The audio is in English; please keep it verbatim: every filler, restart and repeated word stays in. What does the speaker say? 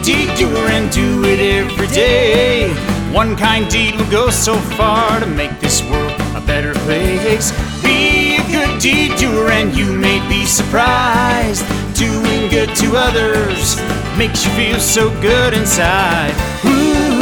good deed doer and do it every day. One kind deed will go so far to make this world a better place. Be a good deed doer and you may be surprised. Doing good to others makes you feel so good inside. Ooh.